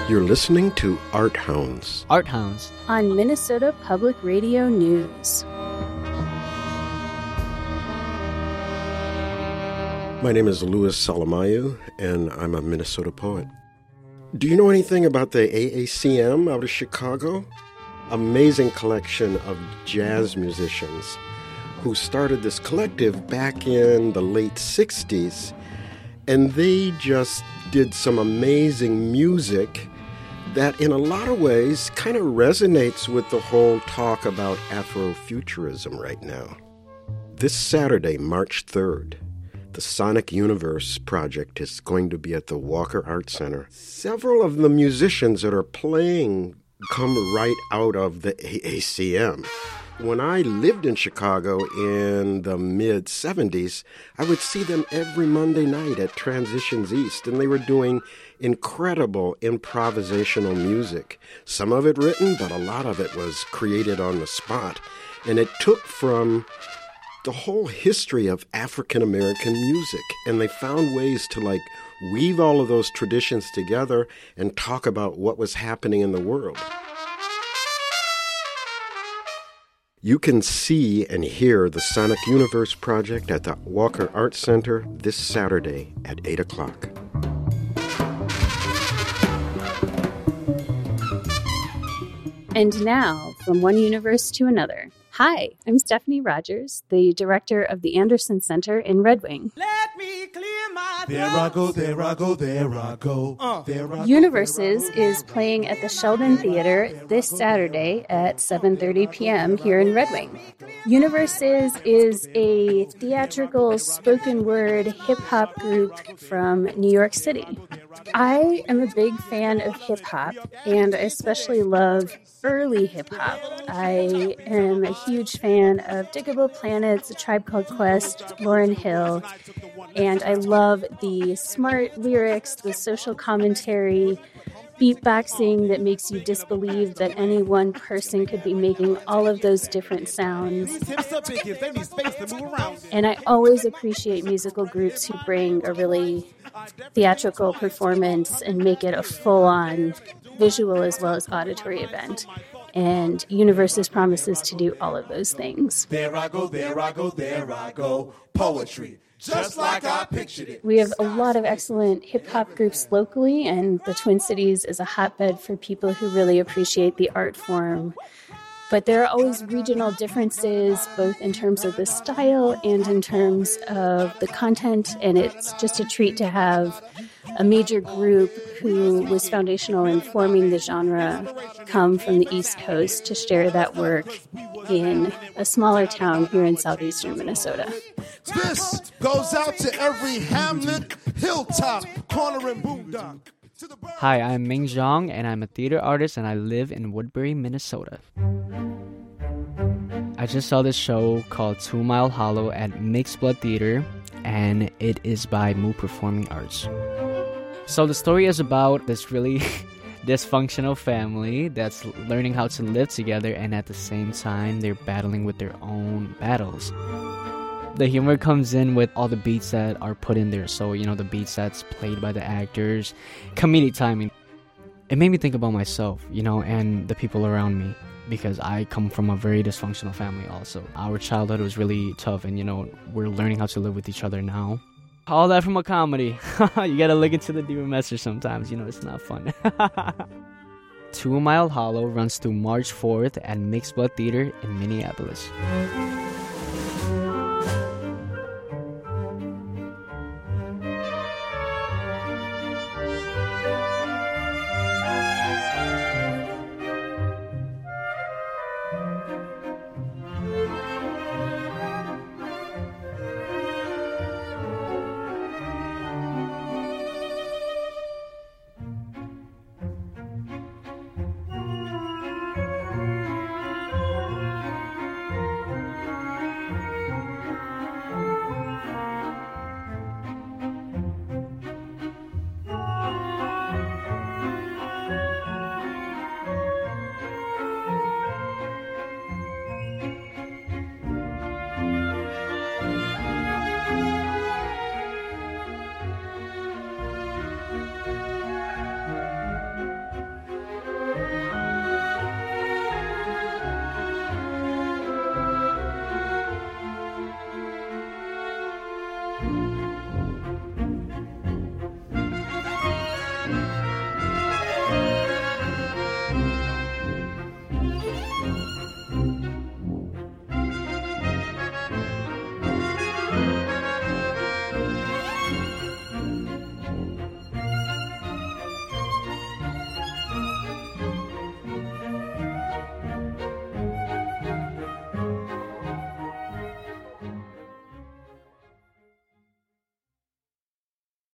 You're listening to Art Hounds. Art Hounds. On Minnesota Public Radio News. My name is Louis Salamayu, and I'm a Minnesota poet. Do you know anything about the AACM out of Chicago? Amazing collection of jazz musicians who started this collective back in the late 60s, and they just did some amazing music that in a lot of ways kind of resonates with the whole talk about Afrofuturism right now. This Saturday, March 3rd, the Sonic Universe project is going to be at the Walker Art Center. Several of the musicians that are playing come right out of the AACM. When I lived in Chicago in the mid-'70s, I would see them every Monday night at Transitions East, and they were doing incredible improvisational music. Some of it written, but a lot of it was created on the spot. And it took from the whole history of African American music, and they found ways to weave all of those traditions together and talk about what was happening in the world. You can see and hear the Sonic Universe project at the Walker Art Center this Saturday at 8 o'clock. And now, from one universe to another. Hi, I'm Stephanie Rogers, the director of the Anderson Center in Red Wing. Let me clear my There I go, there I go, there I go. Universes is playing at the Sheldon Theater this Saturday at 7:30 p.m. here in Red Wing. Universes is a theatrical spoken word hip-hop group from New York City. I am a big fan of hip-hop, and I especially love early hip-hop. I am a huge fan of Diggable Planets, A Tribe Called Quest, Lauryn Hill, and I love the smart lyrics, the social commentary, beatboxing that makes you disbelieve that any one person could be making all of those different sounds. And I always appreciate musical groups who bring a really theatrical performance and make it a full-on visual as well as auditory event. And Universes promises to do all of those things. There I go, there I go, there I go. Poetry, just like I pictured it. We have a lot of excellent hip-hop groups locally, and the Twin Cities is a hotbed for people who really appreciate the art form. But there are always regional differences, both in terms of the style and in terms of the content, and it's just a treat to have a major group who was foundational in forming the genre come from the East Coast to share that work in a smaller town here in southeastern Minnesota. This goes out to every hamlet, hilltop, corner, and boondock. Hi, I'm Ming Zhang, and I'm a theater artist, and I live in Woodbury, Minnesota. I just saw this show called 2 Mile Hollow at Mixed Blood Theater, and it is by Moo Performing Arts. So the story is about this really dysfunctional family that's learning how to live together, and at the same time, they're battling with their own battles. The humor comes in with all the beats that are put in there. So, the beats that's played by the actors, comedic timing. It made me think about myself, and the people around me, because I come from a very dysfunctional family also. Our childhood was really tough, and, we're learning how to live with each other now. All that from a comedy. You gotta look into the deeper message sometimes, it's not fun. 2 Mile Hollow runs through March 4th at Mixed Blood Theater in Minneapolis.